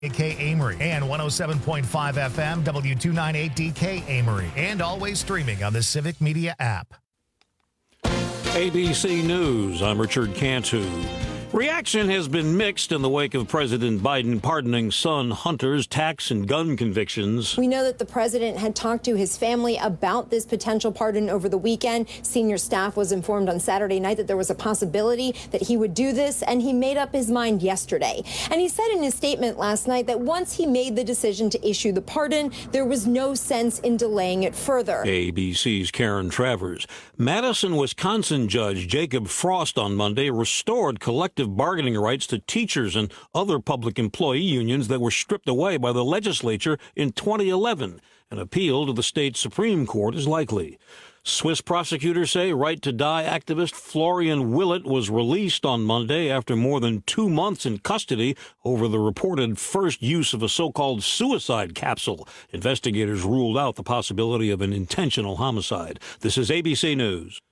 DK Amory and 107.5 FM W298DK Amory, and always streaming on the Civic Media app. ABC News, I'm Richard Cantu. Reaction has been mixed in the wake of President Biden pardoning son Hunter's tax and gun convictions. We know that the president had talked to his family about this potential pardon over the weekend. Senior staff was informed on Saturday night that there was a possibility that he would do this, and he made up his mind yesterday. And he said in his statement last night that once he made the decision to issue the pardon, there was no sense in delaying it further. ABC's Karen Travers. Madison, Wisconsin judge Jacob Frost on Monday restored collective bargaining rights to teachers and other public employee unions that were stripped away by the legislature in 2011. An appeal to the state Supreme Court is likely. Swiss prosecutors say Right to Die activist Florian Willett was released on Monday after more than 2 months in custody over the reported first use of a so-called suicide capsule. Investigators ruled out the possibility of an intentional homicide. This is ABC News.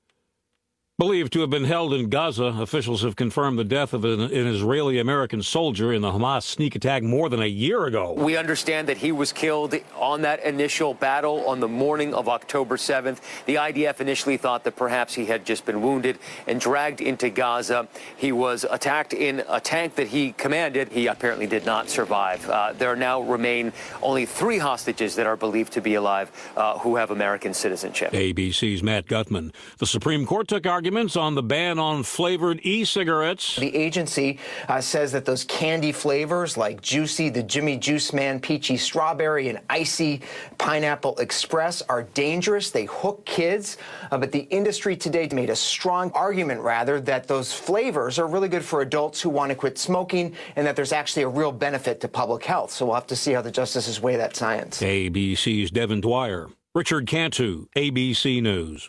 Believed to have been held in Gaza, officials have confirmed the death of an Israeli-American soldier in the Hamas sneak attack more than a year ago. We understand that he was killed on that initial battle on the morning of October 7th. The IDF initially thought that perhaps he had just been wounded and dragged into Gaza. He was attacked in a tank that he commanded. He apparently did not survive. There now remain only 3 hostages that are believed to be alive who have American citizenship. ABC's Matt Gutman. The Supreme Court took arguments on the ban on flavored e-cigarettes. The agency says that those candy flavors like Juicy, the Jimmy Juice Man, Peachy Strawberry, and Icy Pineapple Express are dangerous. They hook kids. But the industry today made a strong argument, rather, that those flavors are really good for adults who want to quit smoking and that there's actually a real benefit to public health. So we'll have to see how the justices weigh that science. ABC's Devin Dwyer. Richard Cantu, ABC News.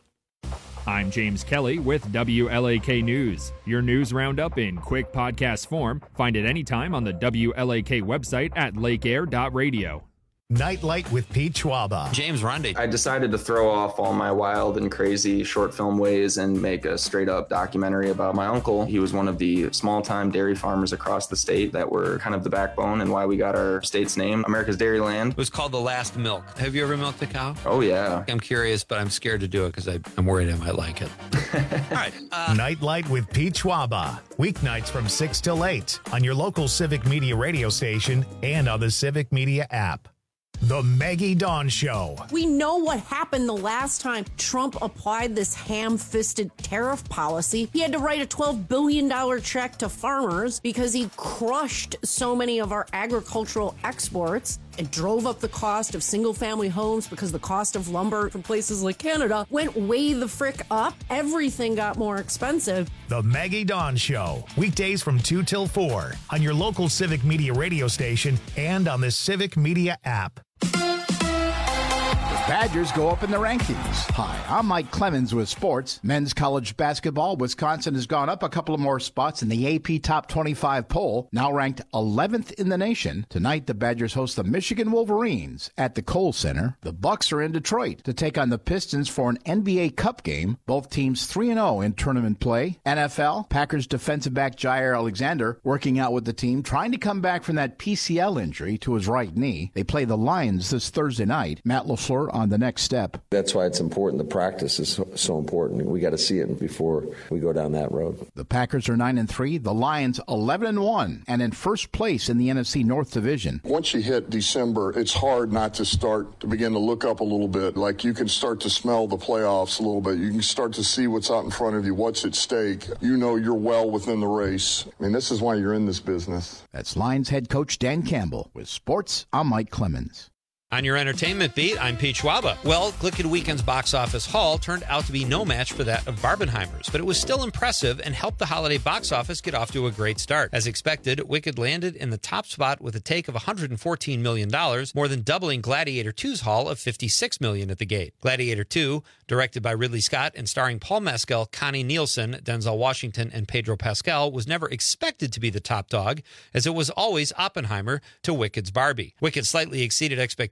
I'm James Kelly with WLAK News. Your news roundup in quick podcast form. Find it anytime on the WLAK website at lakeair.radio. Nightlight with Pete Schwaba. James Rundy. I decided to throw off all my wild and crazy short film ways and make a straight up documentary about my uncle. He was one of the small time dairy farmers across the state that were kind of the backbone and why we got our state's name, America's Dairyland. It was called The Last Milk. Have you ever milked a cow? Oh, yeah. I'm curious, but I'm scared to do it because I'm worried I might like it. All right. Nightlight with Pete Schwaba. Weeknights from 6 till 8 on your local Civic Media radio station and on the Civic Media app. The Maggie Dawn Show. We know what happened the last time Trump applied this ham-fisted tariff policy. He had to write a $12 billion check to farmers because he crushed so many of our agricultural exports. It drove up the cost of single-family homes because the cost of lumber from places like Canada went way the frick up. Everything got more expensive. The Maggie Dawn Show. Weekdays from 2 till 4 on your local Civic Media radio station and on the Civic Media app. Badgers go up in the rankings. Hi, I'm Mike Clemens with sports. Men's college basketball, Wisconsin has gone up a couple of more spots in the AP Top 25 poll, now ranked 11th in the nation. Tonight, the Badgers host the Michigan Wolverines at the Kohl Center. The Bucks are in Detroit to take on the Pistons for an NBA Cup game. Both teams 3-0 in tournament play. NFL, Packers defensive back Jair Alexander working out with the team, trying to come back from that PCL injury to his right knee. They play the Lions this Thursday night. Matt LaFleur on the next step. That's why it's important. The practice is so important. We got to see it before we go down that road. The Packers are 9-3, the Lions 11-1, and in first place in the NFC North Division. Once you hit December, it's hard not to begin to look up a little bit. Like you can start to smell the playoffs a little bit. You can start to see what's out in front of you, what's at stake. You know you're well within the race. I mean, this is why you're in this business. That's Lions head coach Dan Campbell. With sports, I'm Mike Clemens. On your entertainment beat, I'm Pete Schwaba. Well, Glicked Weekend's box office haul turned out to be no match for that of Barbenheimer's, but it was still impressive and helped the holiday box office get off to a great start. As expected, Wicked landed in the top spot with a take of $114 million, more than doubling Gladiator 2's haul of $56 million at the gate. Gladiator 2, directed by Ridley Scott and starring Paul Mescal, Connie Nielsen, Denzel Washington, and Pedro Pascal, was never expected to be the top dog, as it was always Oppenheimer to Wicked's Barbie. Wicked slightly exceeded expectations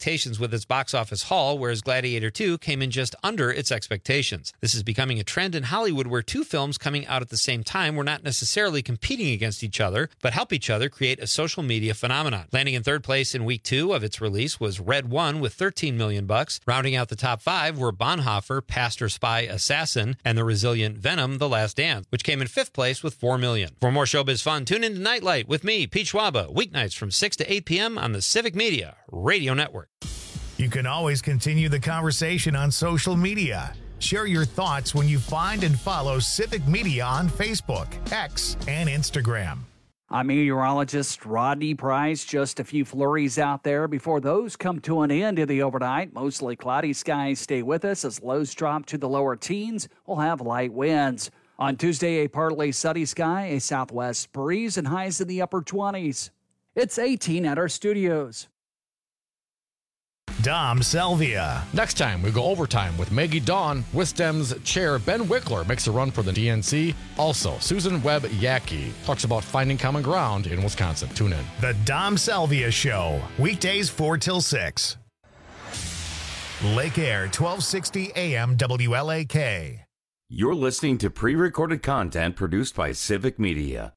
expectations with its box office haul, whereas Gladiator 2 came in just under its expectations. This is becoming a trend in Hollywood where two films coming out at the same time were not necessarily competing against each other, but help each other create a social media phenomenon. Landing in third place in week 2 of its release was Red One with $13 million. Rounding out the top 5 were Bonhoeffer, Pastor Spy Assassin, and the resilient Venom, The Last Dance, which came in 5th place with $4 million. For more showbiz fun, tune into Nightlight with me, Pete Schwaba, weeknights from 6 to 8 p.m. on the Civic Media Radio Network. You can always continue the conversation on social media. Share your thoughts when you find and follow Civic Media on Facebook, X, and Instagram. I'm meteorologist Rodney Price. Just a few flurries out there before those come to an end in the overnight. Mostly cloudy skies stay with us as lows drop to the lower teens. We'll have light winds. On Tuesday, a partly sunny sky, a southwest breeze, and highs in the upper 20s. It's 18 at our studios. Dom Selvia. Next time, we go overtime with Maggie Dawn. Wisdom's chair Ben Wickler makes a run for the DNC. Also, Susan Webb-Yackey talks about finding common ground in Wisconsin. Tune in. The Dom Selvia Show, weekdays 4 till 6. Lake Air, 1260 AM WLAK. You're listening to pre-recorded content produced by Civic Media.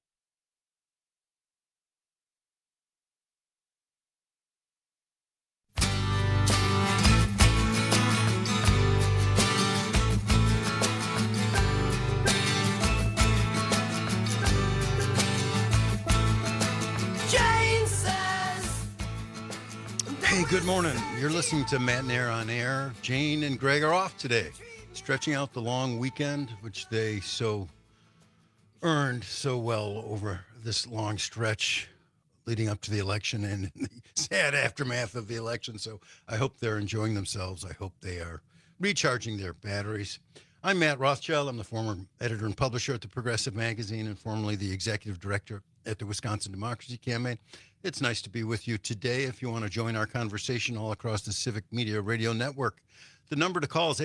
Hey, good morning. You're listening to Matt and Air on Air. Jane and Greg are off today, stretching out the long weekend, which they so earned so well over this long stretch leading up to the election and the sad aftermath of the election. So I hope they're enjoying themselves. I hope they are recharging their batteries. I'm Matt Rothschild. I'm the former editor and publisher at the Progressive Magazine and formerly the executive director at the Wisconsin Democracy Campaign. It's nice to be with you today. If you want to join our conversation all across the Civic Media Radio Network, the number to call is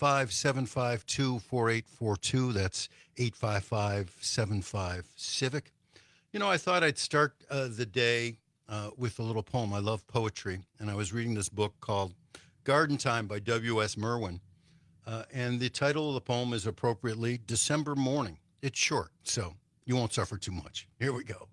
855-752-4842. That's 855-75-CIVIC. You know, I thought I'd start the day with a little poem. I love poetry, and I was reading this book called Garden Time by W.S. Merwin. And the title of the poem is appropriately December Morning. It's short, so you won't suffer too much. Here we go.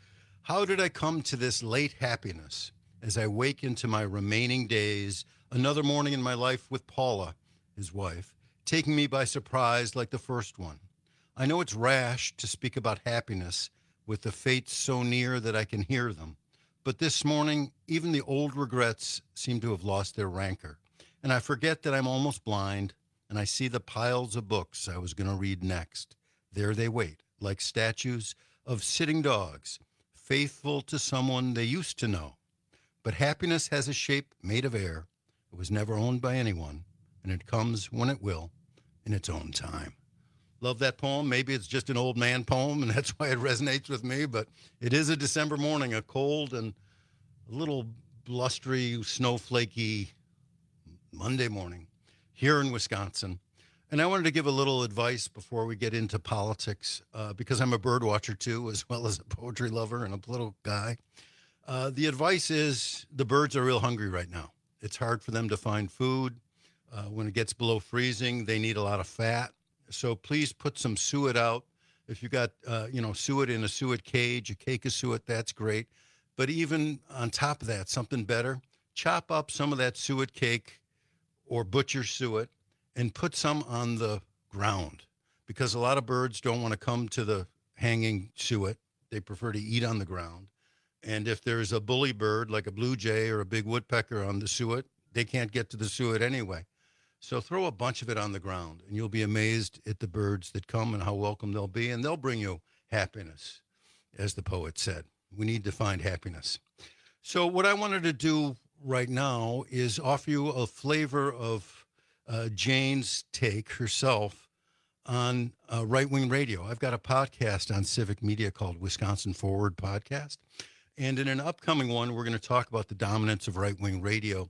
How did I come to this late happiness as I wake into my remaining days, another morning in my life with Paula, his wife, taking me by surprise like the first one? I know it's rash to speak about happiness with the fates so near that I can hear them, but this morning, even the old regrets seem to have lost their rancor, and I forget that I'm almost blind, and I see the piles of books I was going to read next. There they wait, like statues of sitting dogs, faithful to someone they used to know. But happiness has a shape made of air. It was never owned by anyone, and it comes when it will, in its own time. Love that poem. Maybe it's just an old man poem, and that's why it resonates with me, but it is a December morning, a cold and a little blustery, snowflakey Monday morning here in Wisconsin. And I wanted to give a little advice before we get into politics, because I'm a bird watcher too, as well as a poetry lover and a political guy. The advice is the birds are real hungry right now. It's hard for them to find food. When it gets below freezing, they need a lot of fat. So please put some suet out. If you got, suet in a suet cage, a cake of suet, that's great. But even on top of that, something better, chop up some of that suet cake or butcher suet and put some on the ground, because a lot of birds don't want to come to the hanging suet. They prefer to eat on the ground. And if there's a bully bird like a blue jay or a big woodpecker on the suet, they can't get to the suet anyway. So throw a bunch of it on the ground, and you'll be amazed at the birds that come and how welcome they'll be, and they'll bring you happiness, as the poet said. We need to find happiness. So what I wanted to do right now is offer you a flavor of Jane's take herself on right-wing radio. I've got a podcast on Civic Media called Wisconsin Forward Podcast. And in an upcoming one, we're going to talk about the dominance of right-wing radio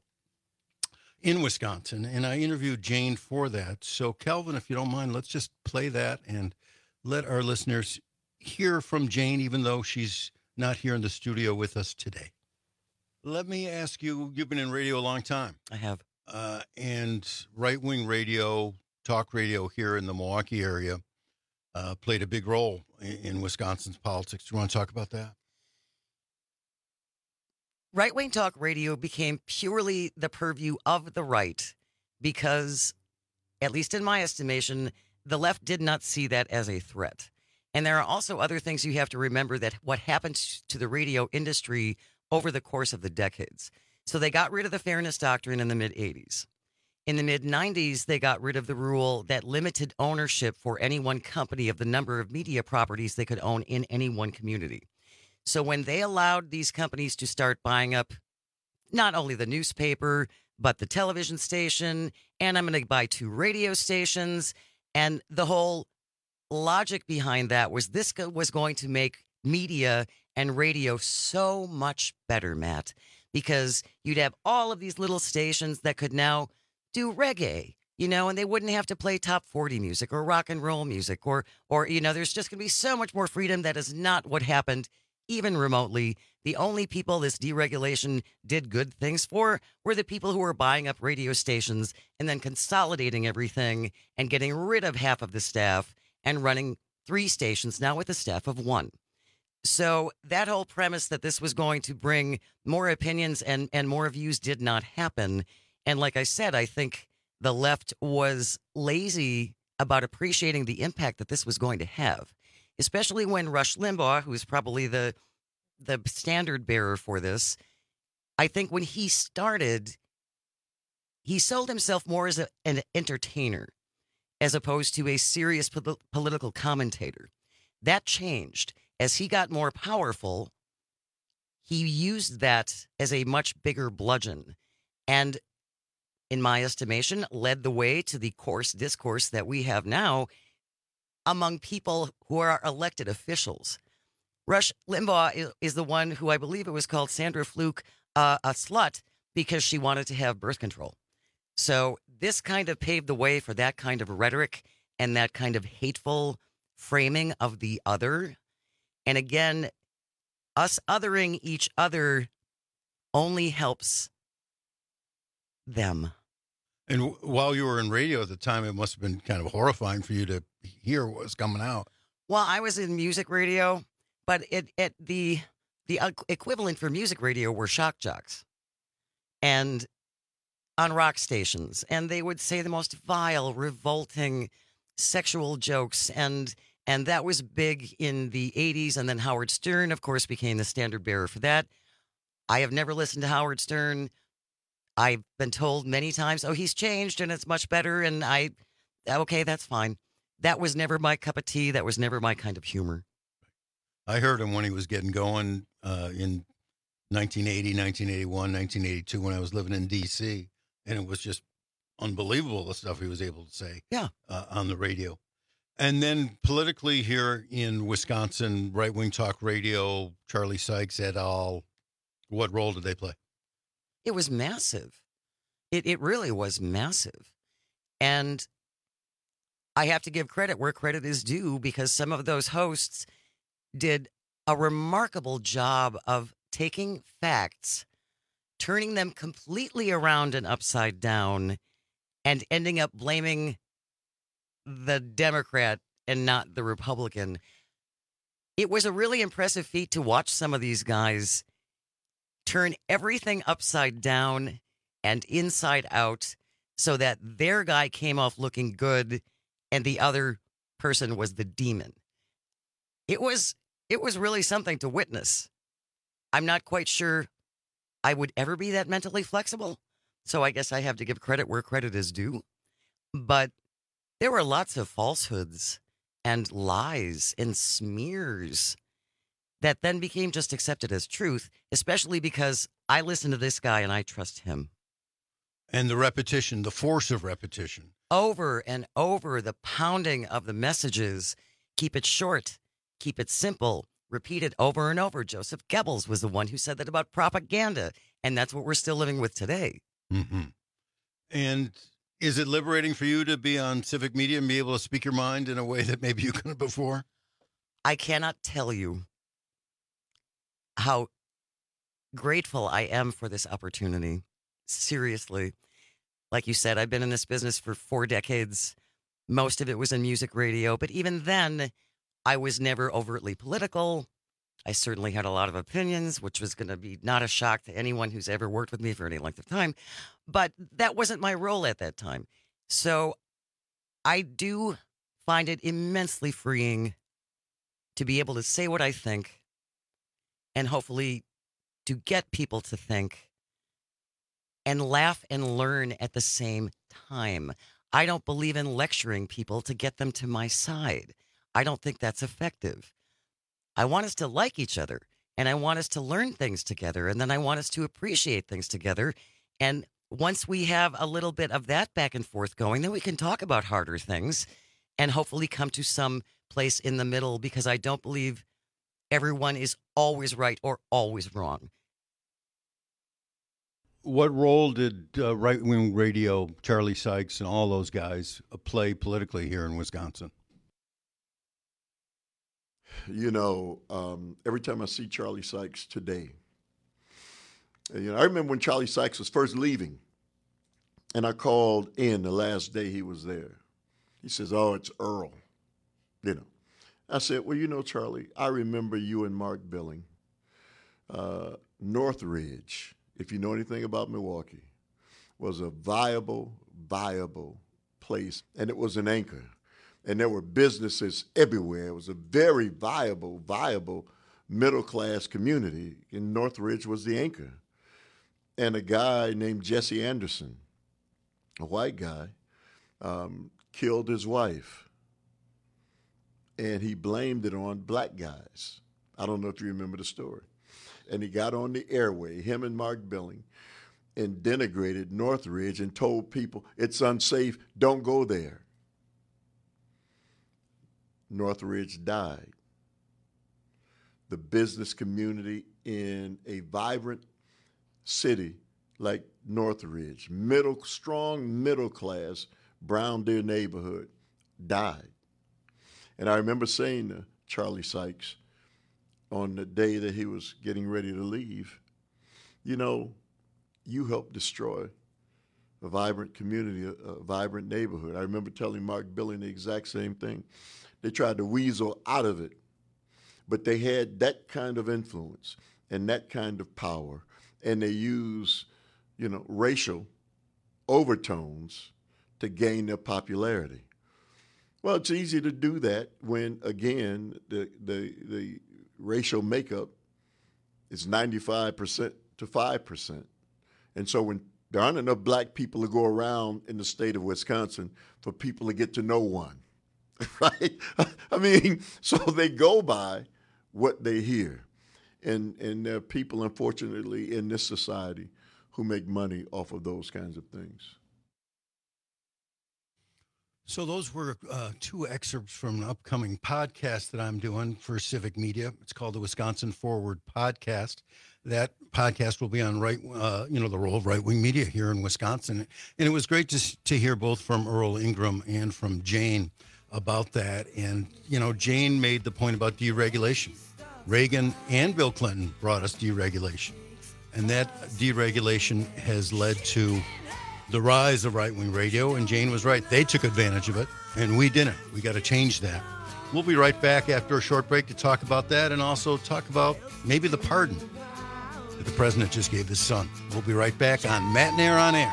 in Wisconsin. And I interviewed Jane for that. So, Calvin, if you don't mind, let's just play that and let our listeners hear from Jane, even though she's not here in the studio with us today. Let me ask you, you've been in radio a long time. I have. And right-wing radio, talk radio here in the Milwaukee area played a big role in Wisconsin's politics. Do you want to talk about that? Right-wing talk radio became purely the purview of the right because, at least in my estimation, the left did not see that as a threat. And there are also other things you have to remember that what happened to the radio industry over the course of the decades. So they got rid of the fairness doctrine in the mid-'80s. In the mid-'90s, they got rid of the rule that limited ownership for any one company of the number of media properties they could own in any one community. So when they allowed these companies to start buying up not only the newspaper, but the television station, and I'm going to buy 2 radio stations, and the whole logic behind that was this was going to make media and radio so much better, Matt, because you'd have all of these little stations that could now do reggae, and they wouldn't have to play top 40 music or rock and roll music or there's just going to be so much more freedom. That is not what happened even remotely. The only people this deregulation did good things for were the people who were buying up radio stations and then consolidating everything and getting rid of half of the staff and running 3 stations now with a staff of 1. So that whole premise that this was going to bring more opinions and more views did not happen. And like I said, I think the left was lazy about appreciating the impact that this was going to have, especially when Rush Limbaugh, who is probably the standard bearer for this, I think when he started, he sold himself more as an entertainer as opposed to a serious political commentator. That changed. As he got more powerful, he used that as a much bigger bludgeon and, in my estimation, led the way to the coarse discourse that we have now among people who are elected officials. Rush Limbaugh is the one who I believe it was called Sandra Fluke a slut because she wanted to have birth control. So this kind of paved the way for that kind of rhetoric and that kind of hateful framing of the other. And again, us othering each other only helps them. And while you were in radio at the time, it must have been kind of horrifying for you to hear what was coming out. Well, I was in music radio, but the equivalent for music radio were shock jocks and on rock stations. And they would say the most vile, revolting, sexual jokes. And that was big in the 80s. And then Howard Stern, of course, became the standard bearer for that. I have never listened to Howard Stern. I've been told many times, oh, he's changed and it's much better. And okay, that's fine. That was never my cup of tea. That was never my kind of humor. I heard him when he was getting going in 1980, 1981, 1982 when I was living in D.C. And it was just unbelievable the stuff he was able to say on the radio. And then politically here in Wisconsin, right-wing talk radio, Charlie Sykes et al., what role did they play? It was massive. It really was massive. And I have to give credit where credit is due because some of those hosts did a remarkable job of taking facts, turning them completely around and upside down, and ending up blaming the Democrat and not the Republican. It was a really impressive feat to watch some of these guys turn everything upside down and inside out so that their guy came off looking good and the other person was the demon. It was really something to witness. I'm not quite sure I would ever be that mentally flexible, so I guess I have to give credit where credit is due. But there were lots of falsehoods and lies and smears that then became just accepted as truth, especially because I listen to this guy and I trust him. And the repetition, the force of repetition. Over and over, the pounding of the messages. Keep it short, keep it simple, repeat it over and over. Joseph Goebbels was the one who said that about propaganda, and that's what we're still living with today. Mm-hmm. And is it liberating for you to be on civic media and be able to speak your mind in a way that maybe you couldn't before? I cannot tell you how grateful I am for this opportunity. Seriously. Like you said, I've been in this business for 4 decades. Most of it was in music radio, but even then, I was never overtly political. I certainly had a lot of opinions, which was going to be not a shock to anyone who's ever worked with me for any length of time. But that wasn't my role at that time. So I do find it immensely freeing to be able to say what I think and hopefully to get people to think and laugh and learn at the same time. I don't believe in lecturing people to get them to my side. I don't think that's effective. I want us to like each other, and I want us to learn things together, and then I want us to appreciate things together. And once we have a little bit of that back and forth going, then we can talk about harder things and hopefully come to some place in the middle, because I don't believe everyone is always right or always wrong. What role did right-wing radio, Charlie Sykes and all those guys play politically here in Wisconsin? You know, every time I see Charlie Sykes today, you know, I remember when Charlie Sykes was first leaving, and I called in the last day he was there. He says, "Oh, it's Earl." You know, I said, "Well, you know, Charlie, I remember you and Mark Billing. Northridge, if you know anything about Milwaukee, was a viable place, and it was an anchor. And there were businesses everywhere. It was a very viable middle-class community, and Northridge was the anchor. And a guy named Jesse Anderson, a white guy, killed his wife, and he blamed it on black guys. I don't know if you remember the story. And he got on the airway, him and Mark Billing, and denigrated Northridge and told people, it's unsafe, don't go there. Northridge died. The business community in a vibrant city like Northridge, strong middle class, Brown Deer neighborhood, died. And I remember saying to Charlie Sykes on the day that he was getting ready to leave, you know, you helped destroy a vibrant community, a vibrant neighborhood. I remember telling Mark Billing the exact same thing. They tried to weasel out of it, but they had that kind of influence and that kind of power, and they use, you know, racial overtones to gain their popularity. Well, it's easy to do that when, again, the racial makeup is 95% to 5%. And so when there aren't enough black people to go around in the state of Wisconsin for people to get to know one, right? I mean, so they go by what they hear. And there are people, unfortunately, in this society who make money off of those kinds of things. So those were 2 excerpts from an upcoming podcast that I'm doing for Civic Media. It's called the Wisconsin Forward Podcast. That podcast will be on the role of right-wing media here in Wisconsin. And it was great to hear both from Earl Ingram and from Jane about that. And, you know, Jane made the point about deregulation. Reagan and Bill Clinton brought us deregulation. And that deregulation has led to the rise of right-wing radio, and Jane was right. They took advantage of it, and we didn't. We got to change that. We'll be right back after a short break to talk about that and also talk about maybe the pardon that the president just gave his son. We'll be right back on Matt and Air on Air.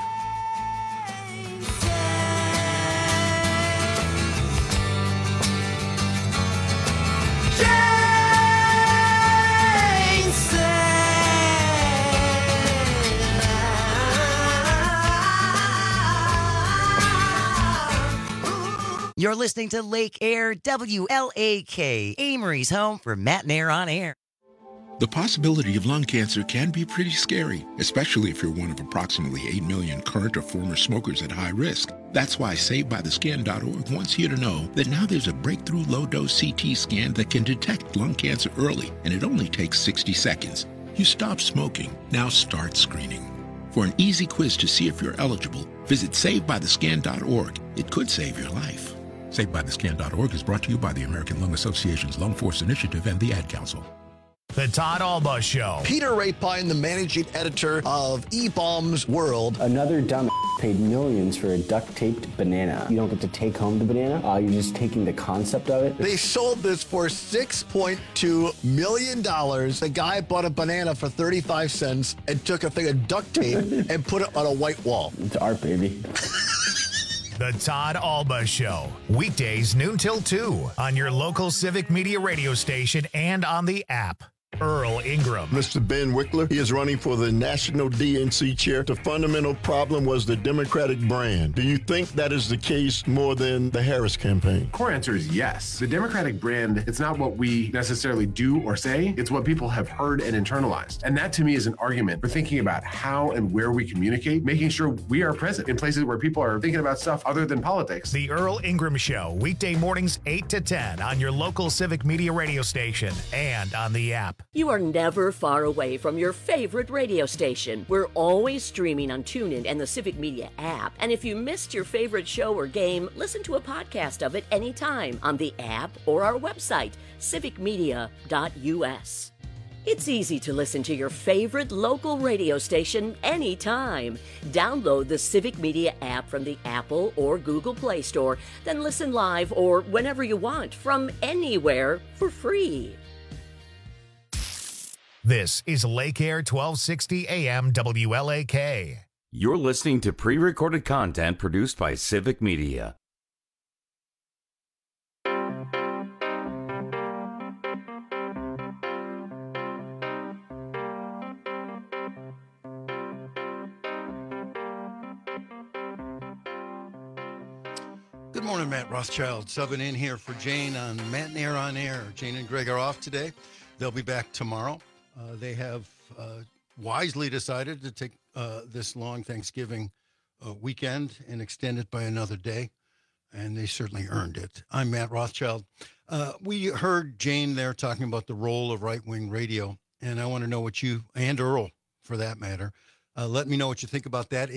You're listening to Lake Air, WLAK, Amory's home for Matt and Air on Air. The possibility of lung cancer can be pretty scary, especially if you're one of approximately 8 million current or former smokers at high risk. That's why SaveByTheScan.org wants you to know that now there's a breakthrough low-dose CT scan that can detect lung cancer early, and it only takes 60 seconds. You stop smoking, now start screening. For an easy quiz to see if you're eligible, visit SaveByTheScan.org. It could save your life. SaveByTheScan.org is brought to you by the American Lung Association's Lung Force Initiative and the Ad Council. The Todd Alba Show. Peter Rapine, the managing editor of eBaum's World. Another dumb paid millions for a duct-taped banana. You don't get to take home the banana. You're just taking the concept of it. They sold this for $6.2 million. The guy bought a banana for 35 cents and took a thing of duct tape and put it on a white wall. It's art, baby. The Todd Alba Show. Weekdays noon till 2 on your local Civic Media radio station and on the app. Earl Ingram. Mr. Ben Wickler, he is running for the national DNC chair. The fundamental problem was the Democratic brand. Do you think that is the case more than the Harris campaign? Core answer is yes. The Democratic brand, it's not what we necessarily do or say, it's what people have heard and internalized. And that to me is an argument for thinking about how and where we communicate, making sure we are present in places where people are thinking about stuff other than politics. The Earl Ingram Show, weekday mornings 8 to 10 on your local Civic Media radio station and on the app. You are never far away from your favorite radio station. We're always streaming on TuneIn and the Civic Media app. And if you missed your favorite show or game, listen to a podcast of it anytime on the app or our website, civicmedia.us. It's easy to listen to your favorite local radio station anytime. Download the Civic Media app from the Apple or Google Play Store, then listen live or whenever you want from anywhere for free. This is Lake Air 1260 AM WLAK. You're listening to pre-recorded content produced by Civic Media. Good morning, Matt Rothschild, subbing in here for Jane on Matt and Air on Air. Jane and Greg are off today. They'll be back tomorrow. They have wisely decided to take this long Thanksgiving weekend and extend it by another day, and they certainly earned it. I'm Matt Rothschild. We heard Jane there talking about the role of right-wing radio, and I want to know what you, and Earl for that matter, let me know what you think about that.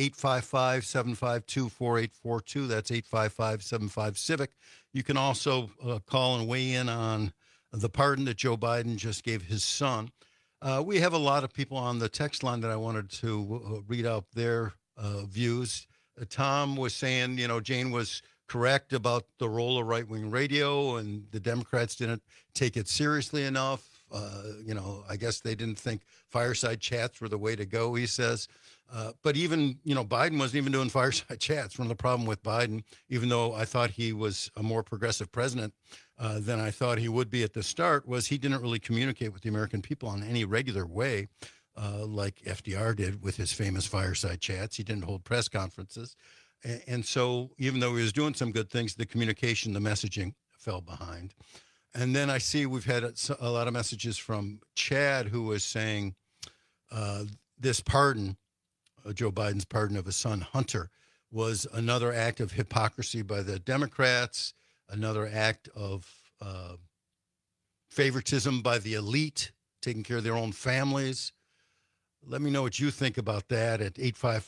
855-752-4842. That's 855-75-CIVIC. You can also call and weigh in on the pardon that Joe Biden just gave his son. We have a lot of people on the text line that I wanted to read out their views. Tom was saying, Jane was correct about the role of right-wing radio, and the Democrats didn't take it seriously enough. I guess they didn't think fireside chats were the way to go, he says. But even, Biden wasn't even doing fireside chats. One of the problem with Biden, even though I thought he was a more progressive president than I thought he would be at the start, was he didn't really communicate with the American people in any regular way, like FDR did with his famous fireside chats. He didn't hold press conferences. And so even though he was doing some good things, the communication, the messaging fell behind. And then I see we've had a lot of messages from Chad, who was saying this pardon, Joe Biden's pardon of his son, Hunter, was another act of hypocrisy by the Democrats, another act of favoritism by the elite, taking care of their own families. Let me know what you think about that at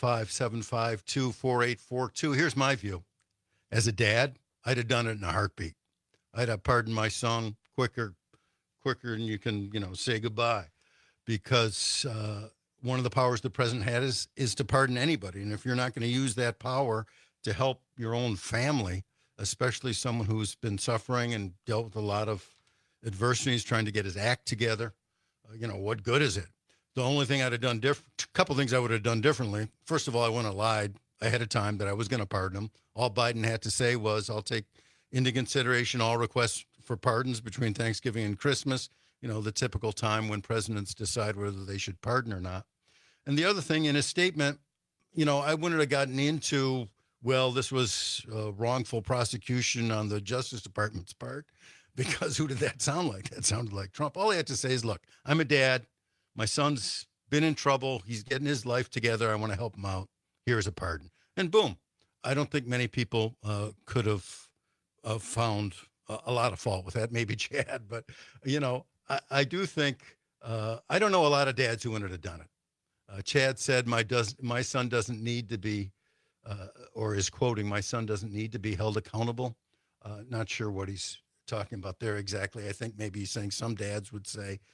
855-752-4842. Here's my view. As a dad, I'd have done it in a heartbeat. I'd have pardoned my son quicker than you can, say goodbye. Because one of the powers the president had is to pardon anybody. And if you're not going to use that power to help your own family, especially someone who's been suffering and dealt with a lot of adversities, trying to get his act together, what good is it? The only thing I'd have done a couple things I would have done differently. First of all, I wouldn't have lied ahead of time that I was going to pardon him. All Biden had to say was, I'll take into consideration all requests for pardons between Thanksgiving and Christmas, the typical time when presidents decide whether they should pardon or not. And the other thing in his statement, I wouldn't have gotten into, well, this was wrongful prosecution on the Justice Department's part, because who did that sound like? That sounded like Trump. All he had to say is, look, I'm a dad. My son's been in trouble. He's getting his life together. I want to help him out. Here's a pardon. And boom. I don't think many people could have found a lot of fault with that. Maybe Chad, but, I do think, I don't know a lot of dads who wouldn't have done it. Chad said, my son doesn't need to be, or is quoting, my son doesn't need to be held accountable. Not sure what he's talking about there exactly. I think maybe he's saying some dads would say,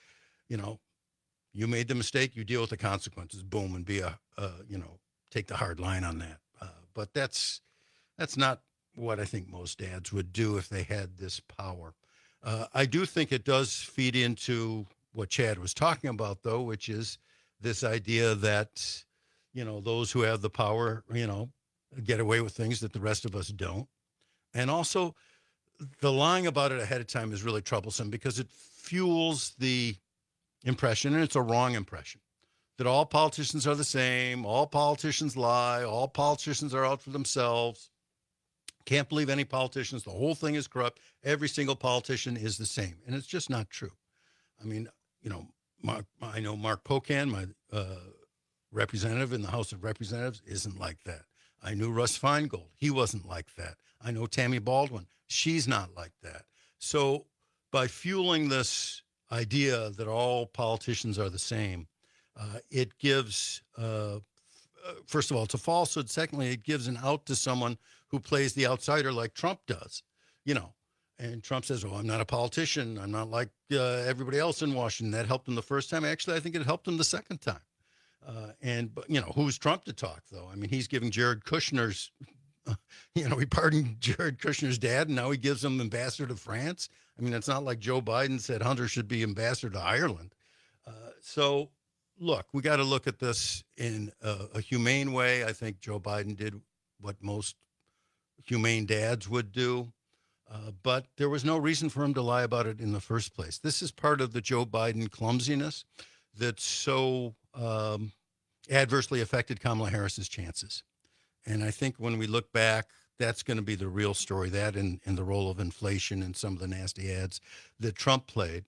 You made the mistake, you deal with the consequences, boom, and take the hard line on that. But that's not what I think most dads would do if they had this power. I do think it does feed into what Chad was talking about, though, which is this idea that, those who have the power, get away with things that the rest of us don't. And also, the lying about it ahead of time is really troublesome because it fuels the impression, and it's a wrong impression, that all politicians are the same, all politicians lie, all politicians are out for themselves. Can't believe any politicians. The whole thing is corrupt. Every single politician is the same. And it's just not true. I mean, I know Mark Pocan, my representative in the House of Representatives, isn't like that. I knew Russ Feingold. He wasn't like that. I know Tammy Baldwin. She's not like that. So by fueling this idea that all politicians are the same, it gives, first of all, it's a falsehood. Secondly, it gives an out to someone who plays the outsider like Trump does, And Trump says, I'm not a politician. I'm not like everybody else in Washington. That helped him the first time. Actually, I think it helped him the second time. But who's Trump to talk, though? I mean, he's giving Jared Kushner's, he pardoned Jared Kushner's dad, and now he gives him ambassador to France. I mean, it's not like Joe Biden said Hunter should be ambassador to Ireland. So, look, we got to look at this in a humane way. I think Joe Biden did what most humane dads would do. But there was no reason for him to lie about it in the first place. This is part of the Joe Biden clumsiness that so adversely affected Kamala Harris's chances. And I think when we look back, that's going to be the real story, that and the role of inflation and some of the nasty ads that Trump played.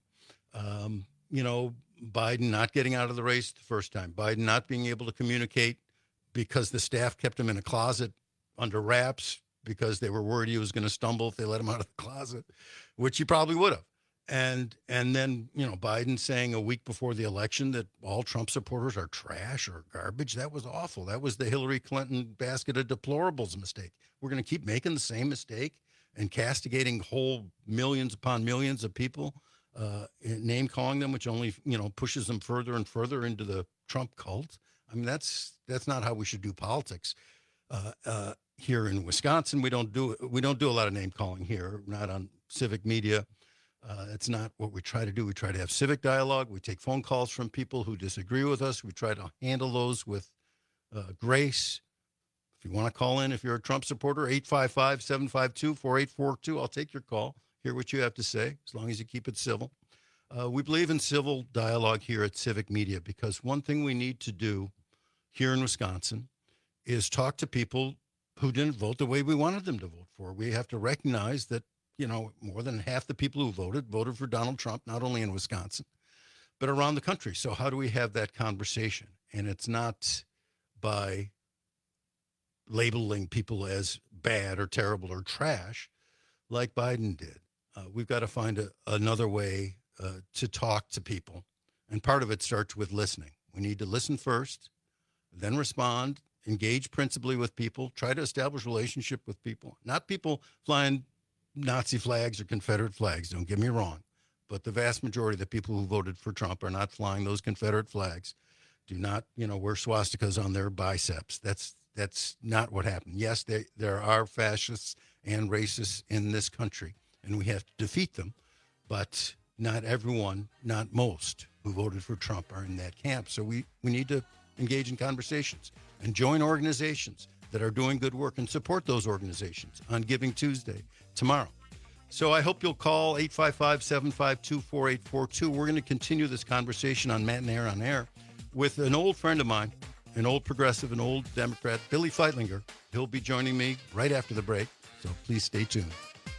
Biden not getting out of the race the first time, Biden not being able to communicate because the staff kept him in a closet under wraps because they were worried he was going to stumble if they let him out of the closet, which he probably would have. And then, Biden saying a week before the election that all Trump supporters are trash or garbage. That was awful. That was the Hillary Clinton basket of deplorables mistake. We're going to keep making the same mistake and castigating whole millions upon millions of people, name calling them, which only, pushes them further and further into the Trump cult. I mean, that's not how we should do politics. Here in Wisconsin, we don't do a lot of name calling here, not on civic media. It's not what we try to do. We try to have civic dialogue. We take phone calls from people who disagree with us. We try to handle those with grace. If you want to call in, if you're a Trump supporter, 855-752-4842. I'll take your call, hear what you have to say, as long as you keep it civil. We believe in civil dialogue here at Civic Media because one thing we need to do here in Wisconsin is talk to people who didn't vote the way we wanted them to vote for. We have to recognize that, more than half the people who voted for Donald Trump, not only in Wisconsin, but around the country. So how do we have that conversation? And it's not by labeling people as bad or terrible or trash like Biden did. We've got to find another way to talk to people. And part of it starts with listening. We need to listen first, then respond, engage principally with people, try to establish a relationship with people, not people flying Nazi flags or Confederate flags, don't get me wrong. But the vast majority of the people who voted for Trump are not flying those Confederate flags, do not, wear swastikas on their biceps. That's not what happened. Yes, there are fascists and racists in this country, and we have to defeat them. But not everyone, not most, who voted for Trump are in that camp. So we need to engage in conversations and join organizations that are doing good work and support those organizations on Giving Tuesday tomorrow. So I hope you'll call 855-752-4842. We're going to continue this conversation on Matt and Air on Air with an old friend of mine, an old progressive, an old Democrat, Billy Feitlinger. He'll be joining me right after the break, so please stay tuned.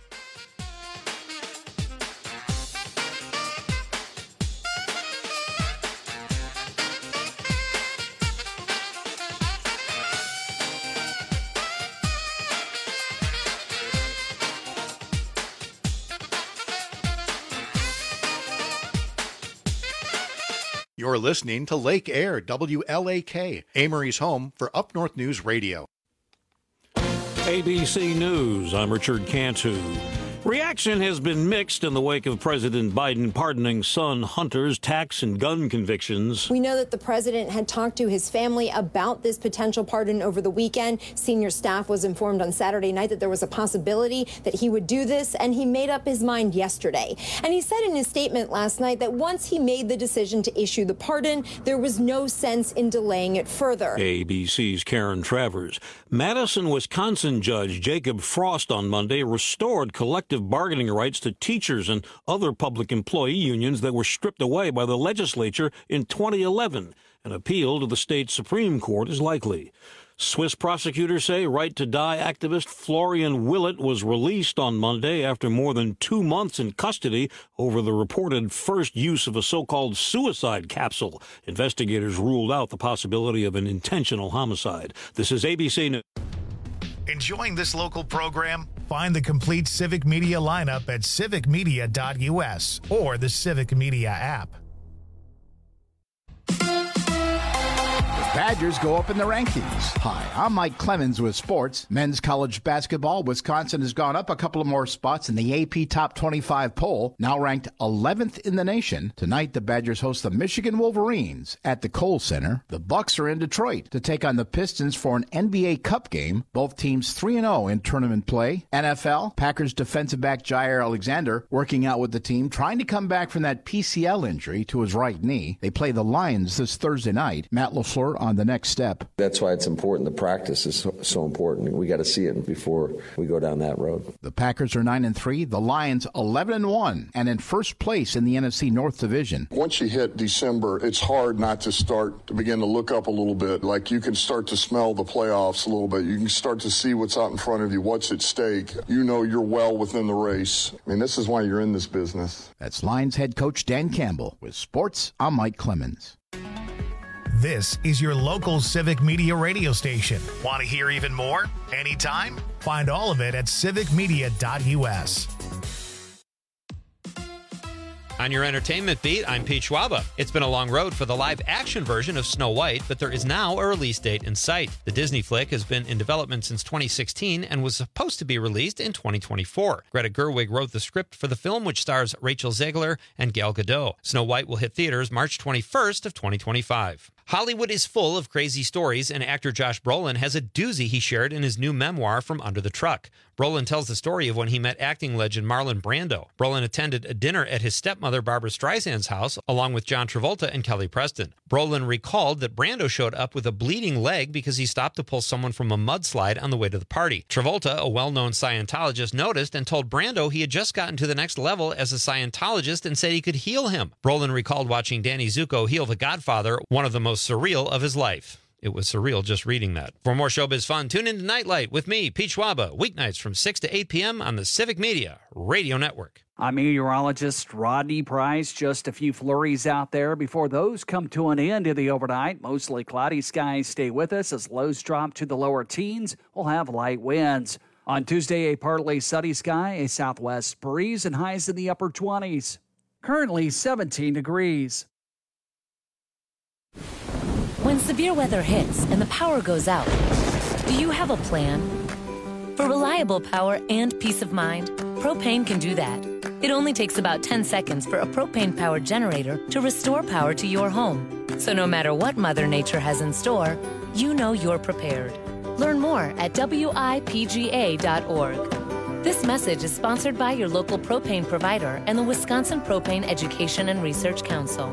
You're listening to Lake Air, WLAK, Amory's home for Up North News Radio. ABC News, I'm Richard Cantu. Reaction has been mixed in the wake of President Biden pardoning son Hunter's tax and gun convictions. We know that the president had talked to his family about this potential pardon over the weekend. Senior staff was informed on Saturday night that there was a possibility that he would do this, and he made up his mind yesterday. And he said in his statement last night that once he made the decision to issue the pardon, there was no sense in delaying it further. ABC's Karen Travers. Madison, Wisconsin judge Jacob Frost on Monday restored collective bargaining rights to teachers and other public employee unions that were stripped away by the legislature in 2011. An appeal to the state Supreme Court is likely. Swiss prosecutors say Right to Die activist Florian Willett was released on Monday after more than 2 months in custody over the reported first use of a so-called suicide capsule. Investigators ruled out the possibility of an intentional homicide. This is ABC News. Enjoying this local program? Find the complete Civic Media lineup at civicmedia.us or the Civic Media app. Badgers go up in the rankings. Hi, I'm Mike Clemens with sports. Men's college basketball, Wisconsin has gone up a couple of more spots in the AP Top 25 poll, now ranked 11th in the nation. Tonight, the Badgers host the Michigan Wolverines at the Kohl Center. The Bucks are in Detroit to take on the Pistons for an NBA Cup game. Both teams 3-0 in tournament play. NFL, Packers defensive back Jair Alexander working out with the team, trying to come back from that PCL injury to his right knee. They play the Lions this Thursday night. Matt LaFleur on the next step. That's why it's important. The practice is so important. We got to see it before we go down that road. The Packers are 9-3, the Lions 11-1, and in first place in the NFC North Division. Once you hit December, it's hard not to begin to look up a little bit. Like you can start to smell the playoffs a little bit. You can start to see what's out in front of you, what's at stake. You know you're well within the race. I mean, this is why you're in this business. That's Lions head coach Dan Campbell. With sports, I'm Mike Clemens. This is your local Civic Media radio station. Want to hear even more? Anytime? Find all of it at civicmedia.us. On your entertainment beat, I'm Pete Schwaba. It's been a long road for the live-action version of Snow White, but there is now a release date in sight. The Disney flick has been in development since 2016 and was supposed to be released in 2024. Greta Gerwig wrote the script for the film, which stars Rachel Zegler and Gal Gadot. Snow White will hit theaters March 21st of 2025. Hollywood is full of crazy stories, and actor Josh Brolin has a doozy he shared in his new memoir, From Under the Truck. Brolin tells the story of when he met acting legend Marlon Brando. Brolin attended a dinner at his stepmother Barbra Streisand's house, along with John Travolta and Kelly Preston. Brolin recalled that Brando showed up with a bleeding leg because he stopped to pull someone from a mudslide on the way to the party. Travolta, a well-known Scientologist, noticed and told Brando he had just gotten to the next level as a Scientologist and said he could heal him. Brolin recalled watching Danny Zuko heal The Godfather, one of the most surreal of his life. It was surreal just reading that. For more showbiz fun, tune in to Nightlight with me, Pete Schwaba, weeknights from 6 to 8 p.m. on the Civic Media Radio Network. I'm meteorologist Rodney Price. Just a few flurries out there before those come to an end in the overnight. Mostly cloudy skies stay with us as lows drop to the lower teens. We'll have light winds. On Tuesday, a partly sunny sky, a southwest breeze, and highs in the upper 20s. Currently 17 degrees. When severe weather hits and the power goes out, do you have a plan? For reliable power and peace of mind, Propane can do that. It only takes about 10 seconds for a propane-powered generator to restore power to your home. So no matter what Mother Nature has in store, you know you're prepared. Learn more at WIPGA.org. This message is sponsored by your local propane provider and the Wisconsin Propane Education and Research Council.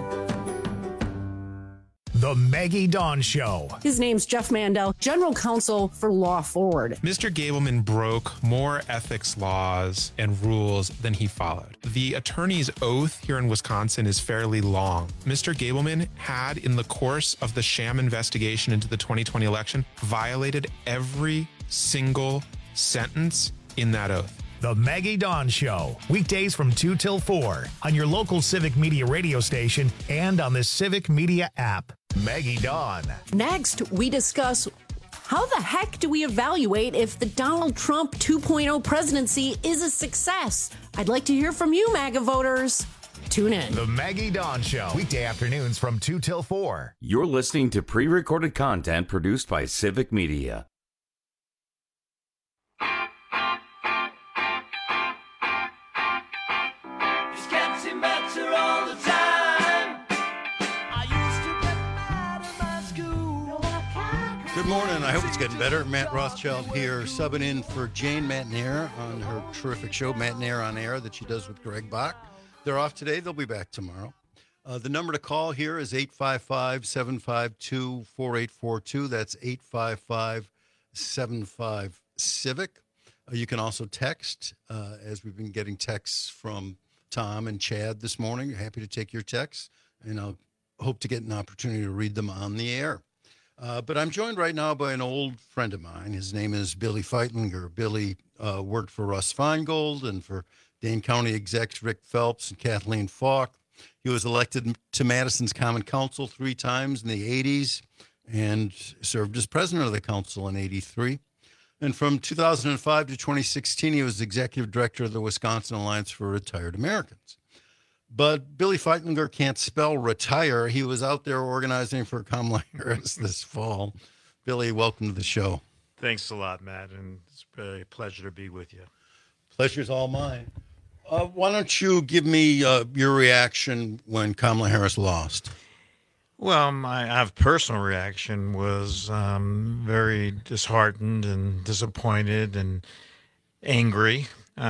The Maggie Dawn Show. His name's Jeff Mandel, General Counsel for Law Forward. Mr. Gableman broke more ethics laws and rules than he followed. The attorney's oath here in Wisconsin is fairly long. Mr. Gableman had, in the course of the sham investigation into the 2020 election, violated every single sentence in that oath. The Maggie Dawn Show, weekdays from 2 till 4 on your local Civic Media radio station and on the Civic Media app. Maggie Dawn. Next, we discuss how the heck do we evaluate if the Donald Trump 2.0 presidency is a success? I'd like to hear from you, MAGA voters. Tune in. The Maggie Dawn Show, weekday afternoons from 2 till 4. You're listening to pre-recorded content produced by Civic Media. Good morning. I hope it's getting better. Matt Rothschild here, subbing in for Jane Matnair on her terrific show, Matnair on Air, that she does with Greg Bach. They're off today. They'll be back tomorrow. The number to call here is 855-752-4842. That's 855-75-CIVIC. You can also text, as we've been getting texts from Tom and Chad this morning. Happy to take your texts, and I'll hope to get an opportunity to read them on the air. But I'm joined right now by an old friend of mine. His name is Billy Feitlinger. Billy worked for Russ Feingold and for Dane County execs Rick Phelps and Kathleen Falk. He was elected to Madison's Common Council 3 times in the 80s and served as president of the council in 83. And from 2005 to 2016, he was executive director of the Wisconsin Alliance for Retired Americans. But Billy Feitlinger can't spell retire. He was out there organizing for Kamala Harris this fall. Billy, welcome to the show. Thanks a lot, Matt, and it's a pleasure to be with you. Pleasure's all mine. Why don't you give me your reaction when Kamala Harris lost? Well, my personal reaction was very disheartened and disappointed and angry.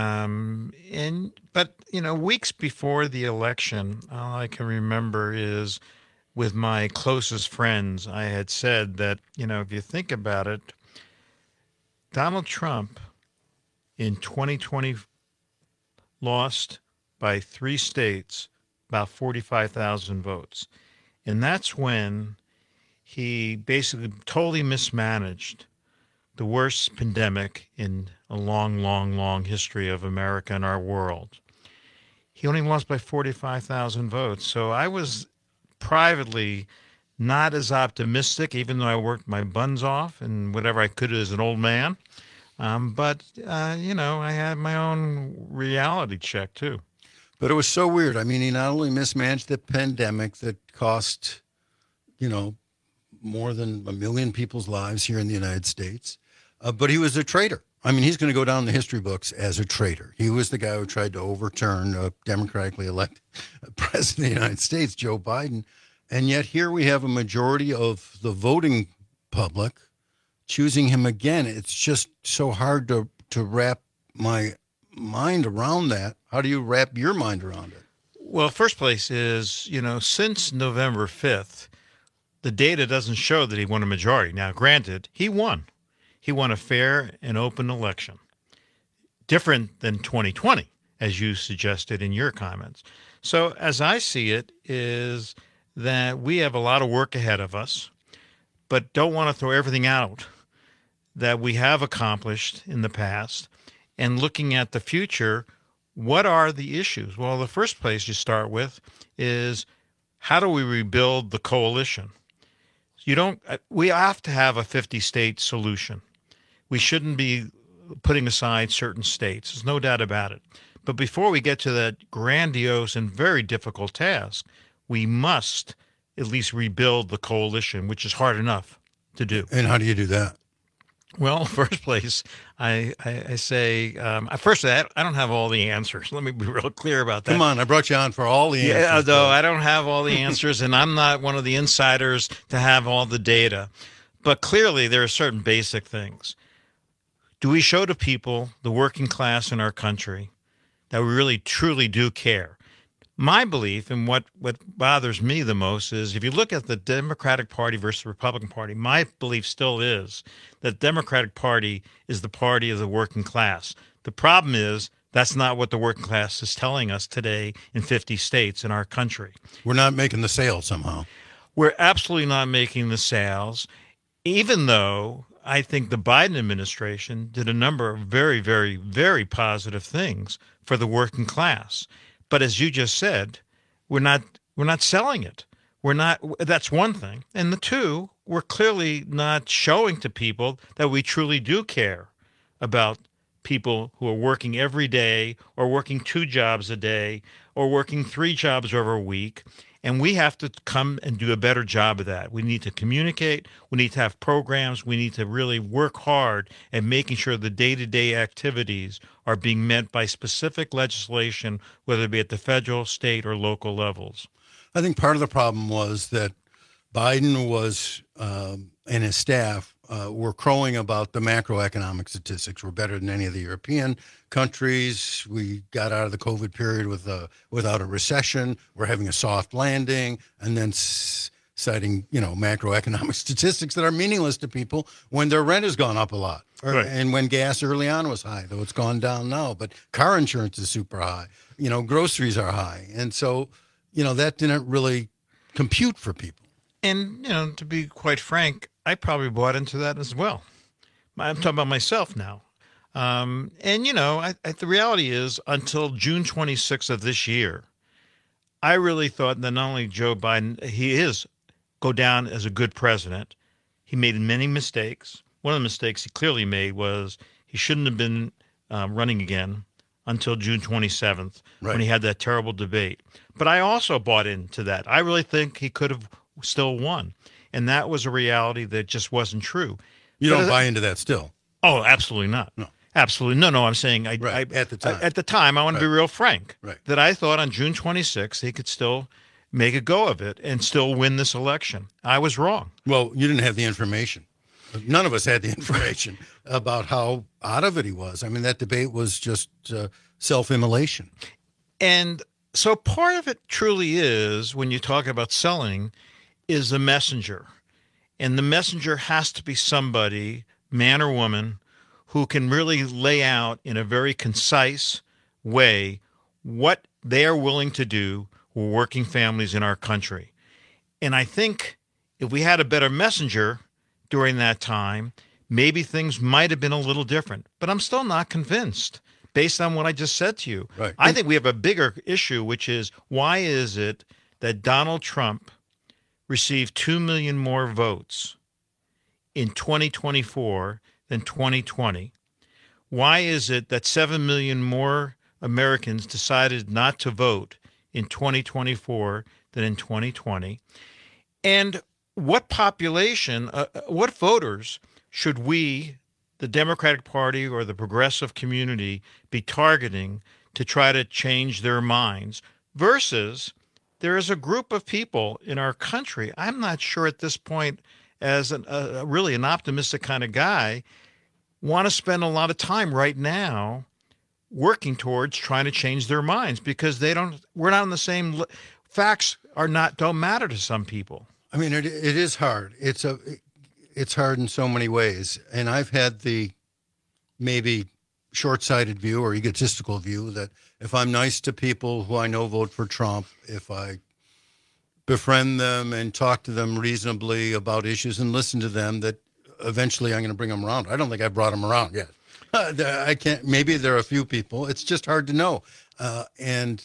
But weeks before the election, all I can remember is with my closest friends, I had said that, if you think about it, Donald Trump in 2020 lost by 3 states about 45,000 votes. And that's when he basically totally mismanaged the worst pandemic in a long, long, long history of America and our world. He only lost by 45,000 votes. So I was privately not as optimistic, even though I worked my buns off and whatever I could as an old man. But I had my own reality check, too. But it was so weird. I mean, he not only mismanaged the pandemic that cost, more than 1 million people's lives here in the United States, but he was a traitor. I mean, he's going to go down in the history books as a traitor. He was the guy who tried to overturn a democratically elected president of the United States, Joe Biden. And yet here we have a majority of the voting public choosing him again. It's just so hard to wrap my mind around that. How do you wrap your mind around it? Well, first place is, since November 5th, the data doesn't show that he won a majority. Now, granted, he won. He won a fair and open election. Different than 2020, as you suggested in your comments. So as I see it, is that we have a lot of work ahead of us, but don't want to throw everything out that we have accomplished in the past. And looking at the future, what are the issues? Well, the first place you start with is how do we rebuild the coalition? We have to have a 50-state solution. We shouldn't be putting aside certain states. There's no doubt about it. But before we get to that grandiose and very difficult task, we must at least rebuild the coalition, which is hard enough to do. And how do you do that? Well, first place, I say, first, I don't have all the answers. Let me be real clear about that. Come on, I brought you on for all the answers. Yeah, though I don't have all the answers, and I'm not one of the insiders to have all the data. But clearly, there are certain basic things. Do we show to people, the working class in our country, that we really, truly do care? My belief, and what bothers me the most, is if you look at the Democratic Party versus the Republican Party, my belief still is that the Democratic Party is the party of the working class. The problem is that's not what the working class is telling us today in 50 states in our country. We're not making the sales somehow. We're absolutely not making the sales, even though I think the Biden administration did a number of very, very, very positive things for the working class. But as you just said, we're not selling it. That's one thing. And the two, we're clearly not showing to people that we truly do care about people who are working every day or working 2 jobs a day or working 3 jobs over a week. And we have to come and do a better job of that. We need to communicate. We need to have programs. We need to really work hard at making sure the day-to-day activities are being met by specific legislation, whether it be at the federal, state, or local levels. I think part of the problem was that Biden was and his staff were crowing about the macroeconomic statistics. We're better than any of the European countries. We got out of the COVID period without a recession. We're having a soft landing, and then citing, macroeconomic statistics that are meaningless to people when their rent has gone up a lot. Right. And when gas early on was high, though it's gone down now, but car insurance is super high. Groceries are high. And so, that didn't really compute for people. And, to be quite frank, I probably bought into that as well. I'm talking about myself now. The reality is until June 26th of this year, I really thought that not only Joe Biden, go down as a good president. He made many mistakes. One of the mistakes he clearly made was he shouldn't have been running again until June 27th when he had that terrible debate. But I also bought into that. I really think he could have still won. And that was a reality that just wasn't true. You don't buy into that still? Oh, absolutely not. No. Absolutely. No, I'm saying at the time. At the time, I want to be real frank, Right. that I thought on June 26th he could still make a go of it and still win this election. I was wrong. Well, you didn't have the information. None of us had the information about how out of it he was. I mean, that debate was just self-immolation. And so part of it truly is, when you talk about selling, is the messenger. And the messenger has to be somebody, man or woman, who can really lay out in a very concise way what they are willing to do with working families in our country. And I think if we had a better messenger during that time, maybe things might have been a little different. But I'm still not convinced based on what I just said to you. Right. I think we have a bigger issue, which is, why is it that Donald Trump received 2 million more votes in 2024 than 2020? Why is it that 7 million more Americans decided not to vote in 2024 than in 2020? And what population, what voters should we, the Democratic Party or the progressive community, be targeting to try to change their minds versus there is a group of people in our country, I'm not sure at this point, as really an optimistic kind of guy, want to spend a lot of time right now working towards trying to change their minds, because we're not on the same, facts don't matter to some people. I mean, it is hard. It's hard in so many ways. And I've had the maybe short-sighted view or egotistical view that if I'm nice to people who I know vote for Trump, if I befriend them and talk to them reasonably about issues and listen to them, that eventually I'm going to bring them around. I don't think I brought them around yet. I can't. Maybe there are a few people. It's just hard to know. And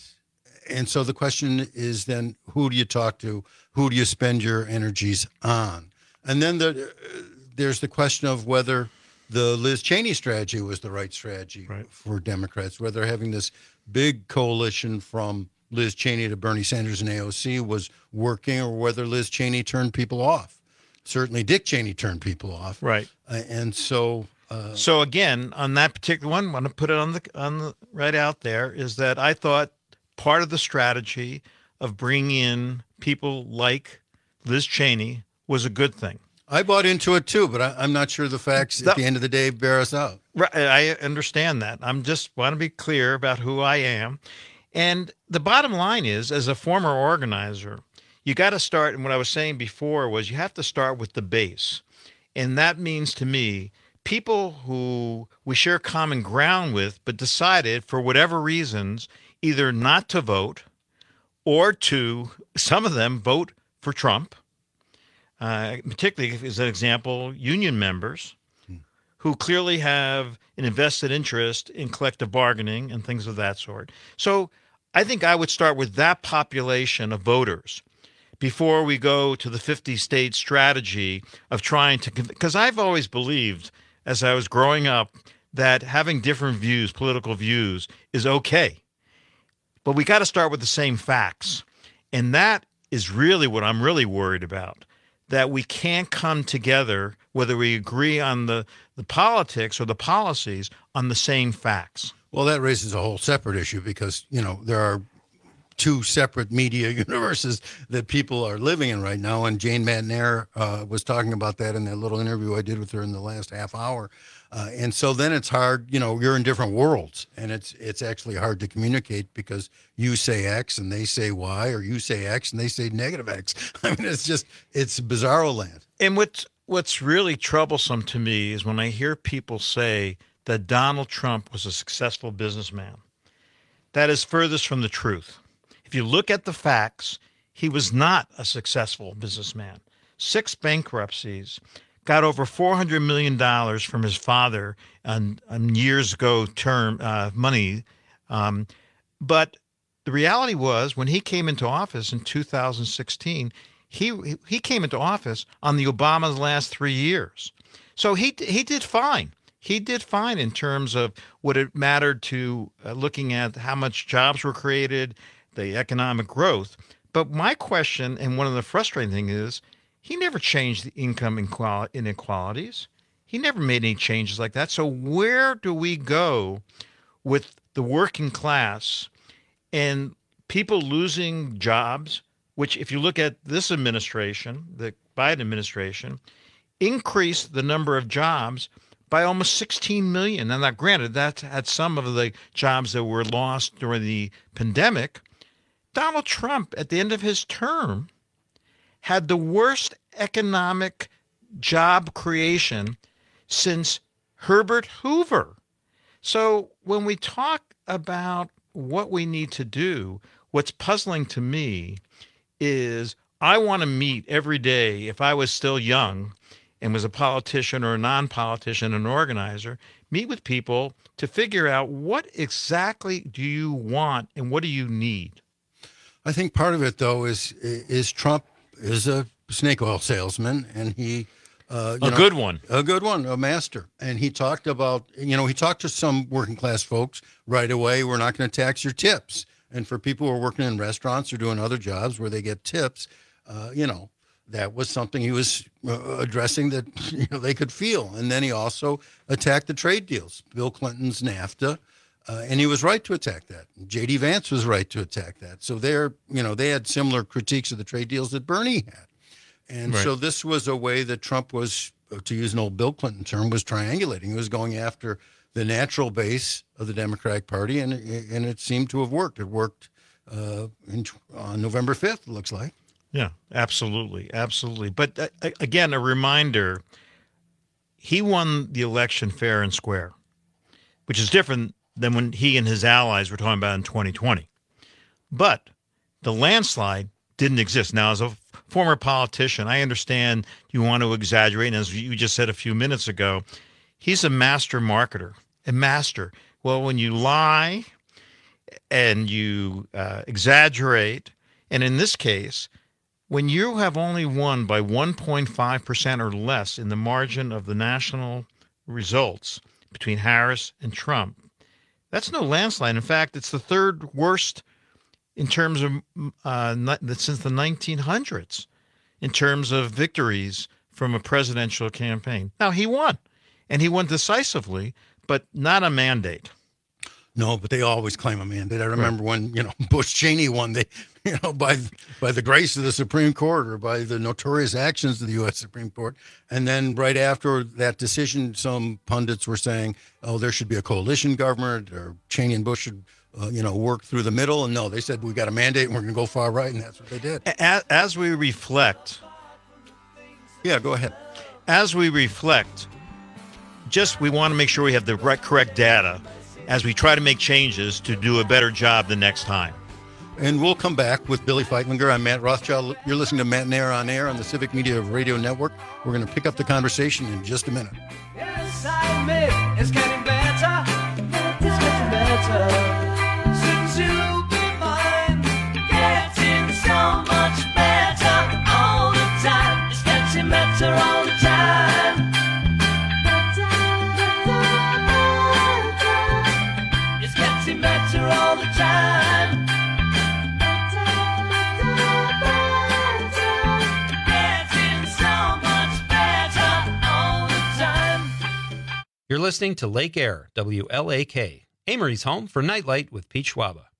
so the question is then, who do you talk to? Who do you spend your energies on? And then there's the question of whether the Liz Cheney strategy was the right strategy for Democrats, whether having this big coalition from Liz Cheney to Bernie Sanders and AOC was working, or whether Liz Cheney turned people off. Certainly Dick Cheney turned people off. Right. And so... so again, on that particular one, I want to put it on the right out there, is that I thought part of the strategy of bringing in people like Liz Cheney was a good thing. I bought into it too, but I'm not sure the facts at the end of the day bear us out. Right, I understand that. I'm just want to be clear about who I am. And the bottom line is, as a former organizer, you got to start, and what I was saying before was you have to start with the base. And that means to me, people who we share common ground with, but decided for whatever reasons either not to vote or to, some of them, vote for Trump. Particularly, as an example, union members who clearly have an invested interest in collective bargaining and things of that sort. So I think I would start with that population of voters before we go to the 50-state strategy of trying to, because I've always believed, as I was growing up, that having different views, political views, is okay. But we got to start with the same facts. And that is really what I'm really worried about, that we can't come together, whether we agree on the politics or the policies, on the same facts. Well, that raises a whole separate issue because, there are two separate media universes that people are living in right now. And Jane McNair was talking about that in that little interview I did with her in the last half hour. And so then it's hard, you're in different worlds, and it's actually hard to communicate because you say X and they say Y, or you say X and they say negative X. I mean, it's bizarro land. And what's really troublesome to me is when I hear people say that Donald Trump was a successful businessman. That is furthest from the truth. If you look at the facts, he was not a successful businessman. 6 bankruptcies, got over $400 million from his father on years ago money. But the reality was, when he came into office in 2016, he came into office on the Obama's last 3 years. So he did fine. He did fine in terms of what it mattered to looking at how much jobs were created, the economic growth. But my question, and one of the frustrating things is, he never changed the income inequalities. He never made any changes like that. So where do we go with the working class and people losing jobs, which if you look at this administration, the Biden administration, increased the number of jobs by almost 16 million. Now, granted, that had some of the jobs that were lost during the pandemic. Donald Trump, at the end of his term, had the worst economic job creation since Herbert Hoover. So when we talk about what we need to do, what's puzzling to me is I want to meet every day, if I was still young and was a politician or a non-politician, an organizer, meet with people to figure out what exactly do you want and what do you need. I think part of it, though, is Trump is a snake oil salesman, and he good one, a master. And he talked about, he talked to some working class folks right away. We're not going to tax your tips. And for people who are working in restaurants or doing other jobs where they get tips, that was something he was addressing that they could feel. And then he also attacked the trade deals, Bill Clinton's NAFTA. And he was right to attack that. J.D. Vance was right to attack that. So they had similar critiques of the trade deals that Bernie had. And so this was a way that Trump was, to use an old Bill Clinton term, was triangulating. He was going after the natural base of the Democratic Party, and it seemed to have worked. It worked on November 5th, it looks like. Yeah, absolutely. Absolutely. But again, a reminder, he won the election fair and square, which is different than when he and his allies were talking about in 2020. But the landslide didn't exist. Now, as a former politician, I understand you want to exaggerate, and as you just said a few minutes ago, he's a master marketer, a master. Well, when you lie and you exaggerate, and in this case, when you have only won by 1.5% or less in the margin of the national results between Harris and Trump, that's no landslide. In fact, it's the third worst in terms of since the 1900s in terms of victories from a presidential campaign. Now, he won, and he won decisively, but not a mandate. No, but they always claim a mandate. I remember when, Bush Cheney won, they, by the grace of the Supreme Court or by the notorious actions of the U.S. Supreme Court. And then right after that decision, some pundits were saying, oh, there should be a coalition government, or Cheney and Bush should, work through the middle. And no, they said, we got a mandate and we're going to go far right. And that's what they did. As we reflect. Yeah, go ahead. As we reflect, we want to make sure we have the correct data as we try to make changes to do a better job the next time. And we'll come back with Billy Feitlinger. I'm Matt Rothschild. You're listening to Matt Nair on Air on the Civic Media Radio Network. We're going to pick up the conversation in just a minute. Yes, I admit it's getting better. It's getting better. Since you've been mine, getting so much better all the time. It's getting better all the time. Better all the time. Getting so much better all the time. You're listening to Lake Air, WLAK, Amory's home for Nightlight with Pete Schwaba.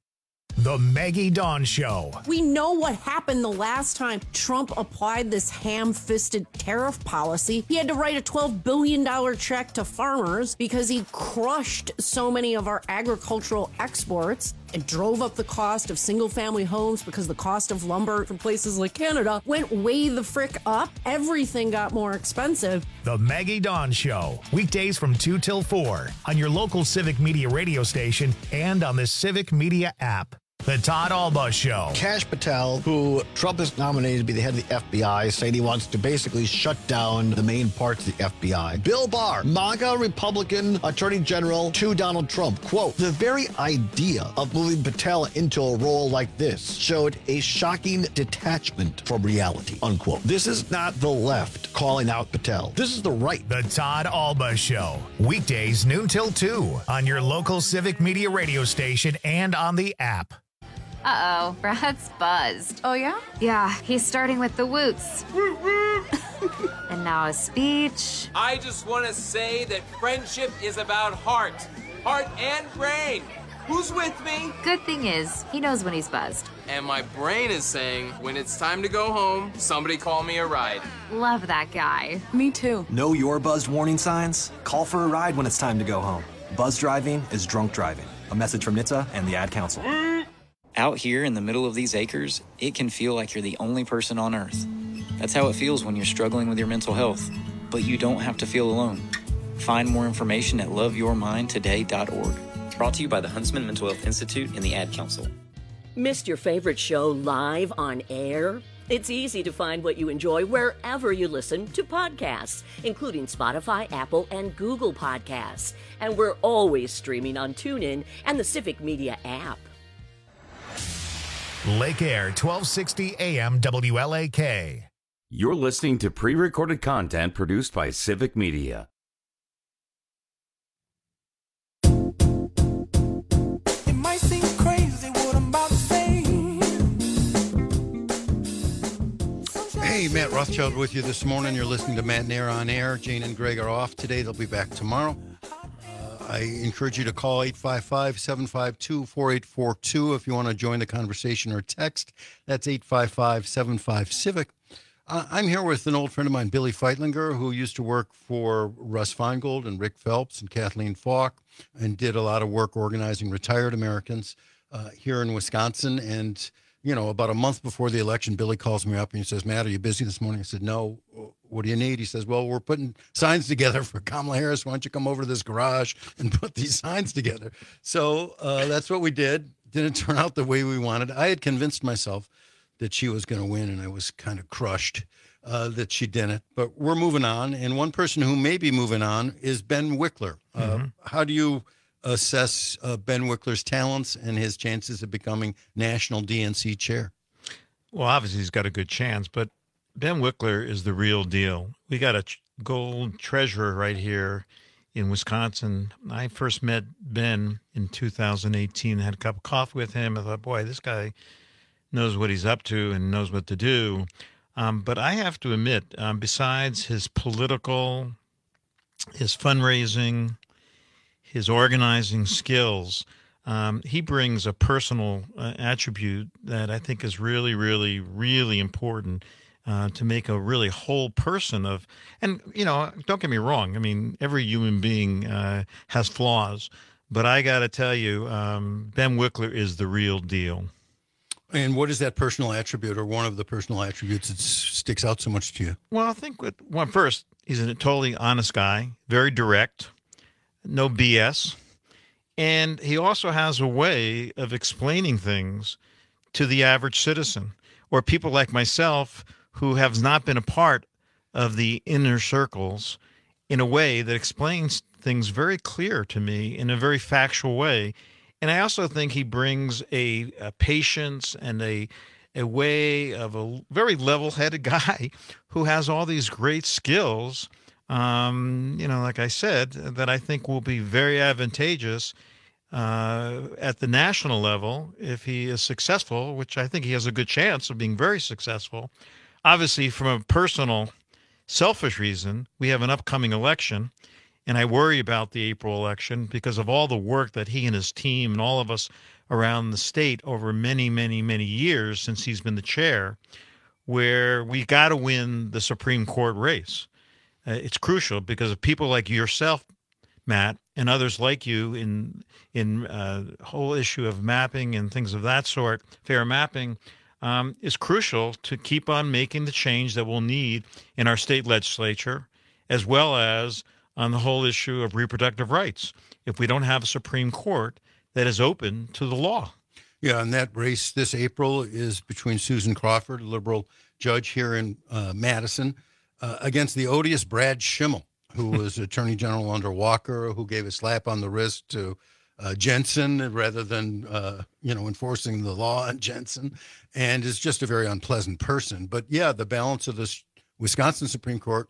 The Maggie Dawn Show. We know what happened the last time Trump applied this ham-fisted tariff policy. He had to write a $12 billion check to farmers because he crushed so many of our agricultural exports and drove up the cost of single-family homes because the cost of lumber from places like Canada went way the frick up. Everything got more expensive. The Maggie Dawn Show. Weekdays from 2 till 4 on your local Civic Media radio station and on the Civic Media app. The Todd Alba Show. Kash Patel, who Trump has nominated to be the head of the FBI, saying he wants to basically shut down the main parts of the FBI. Bill Barr, MAGA Republican Attorney General to Donald Trump. Quote, the very idea of moving Patel into a role like this showed a shocking detachment from reality, unquote. This is not the left calling out Patel. This is the right. The Todd Alba Show. Weekdays noon till 2 on your local Civic Media radio station and on the app. Uh-oh, Brad's buzzed. Oh, yeah? Yeah, he's starting with the woots. And now a speech. I just want to say that friendship is about heart and brain. Who's with me? Good thing is, he knows when he's buzzed. And my brain is saying, when it's time to go home, somebody call me a ride. Love that guy. Me too. Know your buzzed warning signs? Call for a ride when it's time to go home. Buzz driving is drunk driving. A message from NHTSA and the Ad Council. Out here in the middle of these acres, it can feel like you're the only person on Earth. That's how it feels when you're struggling with your mental health. But you don't have to feel alone. Find more information at loveyourmindtoday.org. Brought to you by the Huntsman Mental Health Institute and the Ad Council. Missed your favorite show live on air? It's easy to find what you enjoy wherever you listen to podcasts, including Spotify, Apple, and Google Podcasts. And we're always streaming on TuneIn and the Civic Media app. Lake Air, 1260 AM WLAK. You're listening to pre-recorded content produced by Civic Media. It might seem crazy what I'm about to say. Hey, Matt Rothschild with you this morning. You're listening to Matt and Air on Air. Jane and Greg are off today. They'll be back tomorrow. I encourage you to call 855-752-4842 if you want to join the conversation or text. That's 855-75-CIVIC. I'm here with an old friend of mine, Billy Feitlinger, who used to work for Russ Feingold and Rick Phelps and Kathleen Falk and did a lot of work organizing retired Americans here in Wisconsin. And, you know, about a month before the election, Billy calls me up and he says, Matt, are you busy this morning? I said, no. What do you need? He says, well, we're putting signs together for Kamala Harris. Why don't you come over to this garage and put these signs together? So that's what we did. Didn't turn out the way we wanted. I had convinced myself that she was going to win, and I was kind of crushed that she didn't. But we're moving on, and one person who may be moving on is Ben Wickler. How do you assess Ben Wickler's talents and his chances of becoming national DNC chair? Well, obviously he's got a good chance, but Ben Wickler is the real deal. We got a gold treasure right here in Wisconsin. I first met Ben in 2018, had a cup of coffee with him. I thought, boy, this guy knows what he's up to and knows what to do. But I have to admit, besides his political, his fundraising, his organizing skills, he brings a personal attribute that I think is really, really, really important to make a really whole person of, and, you know, don't get me wrong. I mean, every human being has flaws, but I got to tell you, Ben Wickler is the real deal. And what is that personal attribute or one of the personal attributes that sticks out so much to you? Well, I think first, he's a totally honest guy, very direct, no BS. And he also has a way of explaining things to the average citizen or people like myself who have not been a part of the inner circles in a way that explains things very clear to me in a very factual way. And I also think he brings a patience and a way of a very level-headed guy who has all these great skills, you know, like I said, that I think will be very advantageous at the national level if he is successful, which I think he has a good chance of being very successful. Obviously, from a personal, selfish reason, we have an upcoming election, and I worry about the April election because of all the work that he and his team and all of us around the state over many, many, many years since he's been the chair, where we got to win the Supreme Court race. It's crucial because of people like yourself, Matt, and others like you in whole issue of mapping and things of that sort, fair mapping, is crucial to keep on making the change that we'll need in our state legislature, as well as on the whole issue of reproductive rights, if we don't have a Supreme Court that is open to the law. Yeah, and that race this April is between Susan Crawford, a liberal judge here in Madison, against the odious Brad Schimmel, who was Attorney General under Walker, who gave a slap on the wrist to Jensen rather than, enforcing the law on Jensen, and is just a very unpleasant person. But, yeah, the balance of this Wisconsin Supreme Court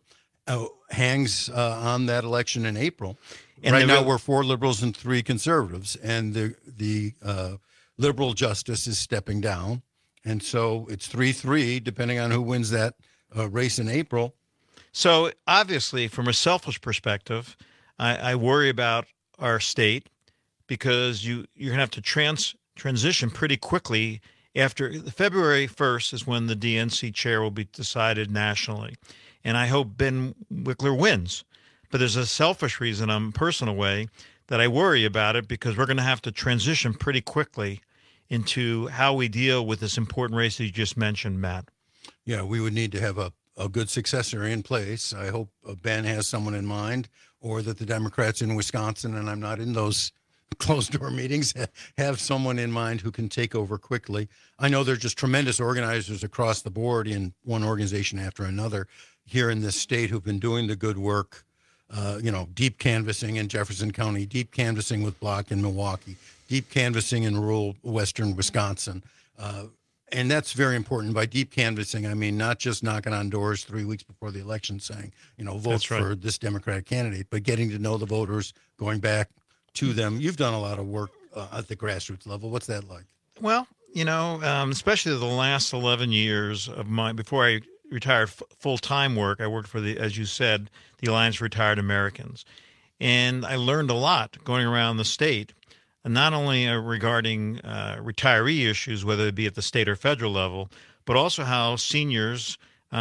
hangs on that election in April. And right now we're 4 liberals and 3 conservatives, and the liberal justice is stepping down. And so it's 3-3, depending on who wins that race in April. So obviously, from a selfish perspective, I worry about our state because you're going to have to transition pretty quickly. After February 1st is when the DNC chair will be decided nationally. And I hope Ben Wickler wins. But there's a selfish reason, on a personal way, that I worry about it because we're going to have to transition pretty quickly into how we deal with this important race that you just mentioned, Matt. Yeah, we would need to have a good successor in place. I hope Ben has someone in mind, or that the Democrats in Wisconsin, and I'm not in those closed-door meetings, have someone in mind who can take over quickly. I know they're just tremendous organizers across the board in one organization after another here in this state who've been doing the good work, deep canvassing in Jefferson County, deep canvassing with Block in Milwaukee, deep canvassing in rural western Wisconsin. And that's very important. By deep canvassing, I mean not just knocking on doors 3 weeks before the election saying, vote for this Democratic candidate, but getting to know the voters, going back to them. You've done a lot of work at the grassroots level. What's that like? Well, especially the last 11 years of before I retired full-time work, I worked for as you said, the Alliance for Retired Americans. And I learned a lot going around the state, not only regarding retiree issues, whether it be at the state or federal level, but also how seniors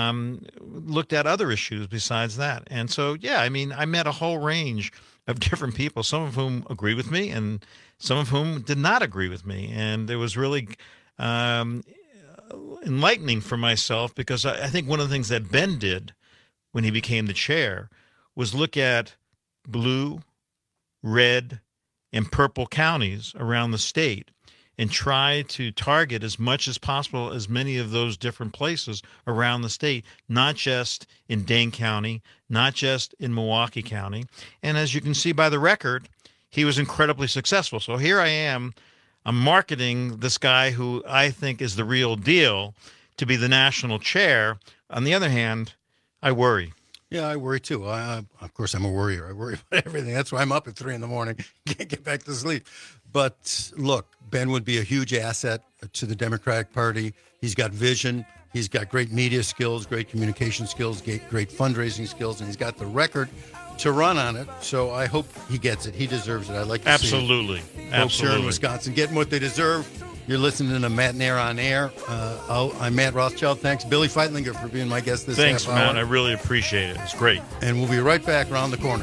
looked at other issues besides that. And so, I met a whole range of different people, some of whom agree with me and some of whom did not agree with me. And it was really enlightening for myself because I think one of the things that Ben did when he became the chair was look at blue, red, and purple counties around the state and try to target as much as possible as many of those different places around the state, not just in Dane County, not just in Milwaukee County. And as you can see by the record, he was incredibly successful. So here I am, I'm marketing this guy who I think is the real deal to be the national chair. On the other hand, I worry. Yeah, I worry too. Of course, I'm a worrier. I worry about everything. That's why I'm up at 3 a.m. Can't get back to sleep. But look, Ben would be a huge asset to the Democratic Party. He's got vision. He's got great media skills, great communication skills, great fundraising skills, and he's got the record to run on it. So I hope he gets it. He deserves it. I'd like to see folks here in Wisconsin getting what they deserve. You're listening to Matt and Air on Air. I'm Matt Rothschild. Thanks, Billy Feitlinger, for being my guest this half hour. Thanks, Matt. I really appreciate it. It's great. And we'll be right back around the corner.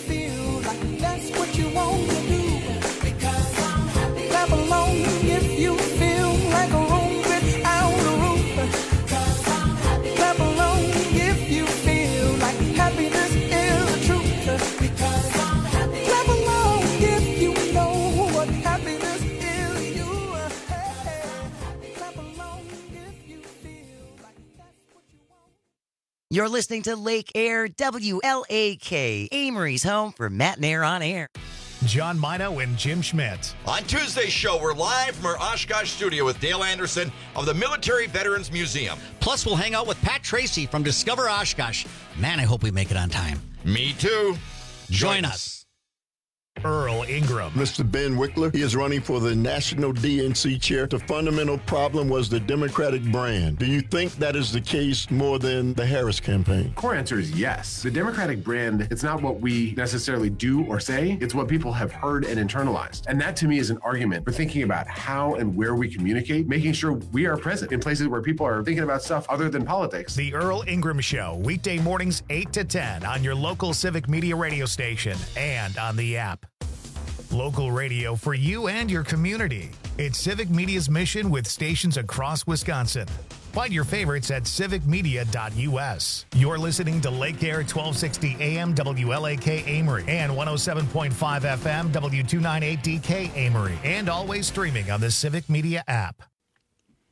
Clap along if you feel like a room without a roof. Clap along if you feel like happiness is the truth. Clap along if you know what happiness is. Clap along if you feel like that's what you want. You're listening to Lake Air WLAK, Amory's home for Matt and Air on Air. John Mino and Jim Schmidt. On Tuesday's show, we're live from our Oshkosh studio with Dale Anderson of the Military Veterans Museum. Plus, we'll hang out with Pat Tracy from Discover Oshkosh. Man, I hope we make it on time. Me too. Join us. Earl Ingram. Mr. Ben Wickler, he is running for the national DNC chair. The fundamental problem was the Democratic brand. Do you think that is the case more than the Harris campaign? Core answer is yes. The Democratic brand, it's not what we necessarily do or say, it's what people have heard and internalized. And that to me is an argument for thinking about how and where we communicate, making sure we are present in places where people are thinking about stuff other than politics. The Earl Ingram Show, weekday mornings 8 to 10 on your local Civic Media radio station and on the app. Local radio for you and your community. It's Civic Media's mission with stations across Wisconsin. Find your favorites at civicmedia.us. You're listening to Lake Air 1260 AM WLAK Amory and 107.5 FM W298DK Amory, and always streaming on the Civic Media app.